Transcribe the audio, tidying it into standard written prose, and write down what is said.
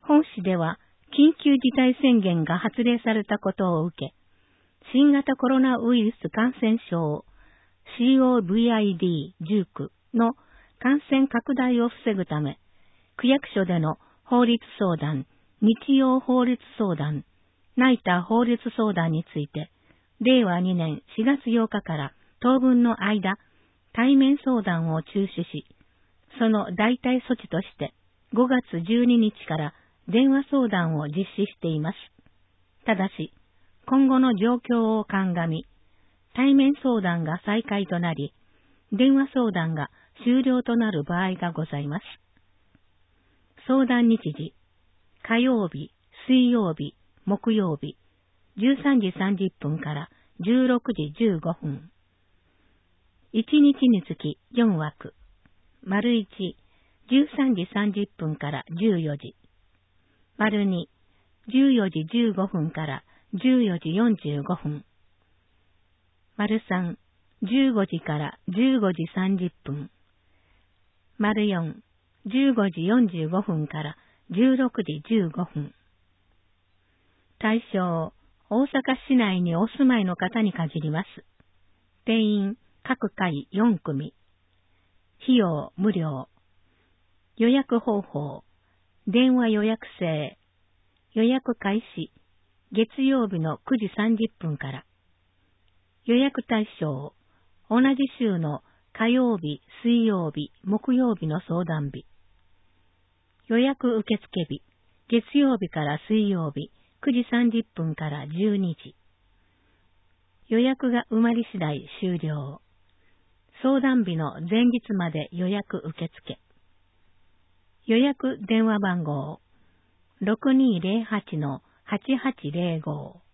本市では緊急事態宣言が発令されたことを受け、新型コロナウイルス感染症 COVID-19 の感染拡大を防ぐため、区役所での法律相談、日曜法律相談、ナイター法律相談について、令和2年4月8日から当分の間、対面相談を中止し、その代替措置として5月12日から電話相談を実施しています。ただし、今後の状況を鑑み、対面相談が再開となり、電話相談が終了となる場合がございます。相談日時、火曜日、水曜日、木曜日、13時30分から16時15分。1日につき4枠。丸1、13時30分から14時。丸2、14時15分から14時45分。丸3、15時から15時30分。丸4、15時45分から16時15分。対象、大阪市内にお住まいの方に限ります。定員、各回4組。費用、無料。予約方法、電話予約制。予約開始、月曜日の9時30分から。予約対象、同じ週の火曜日、水曜日、木曜日の相談日。予約受付日、月曜日から水曜日、9時30分から12時。予約が埋まり次第終了。相談日の前日まで予約受付。予約電話番号、6208-8805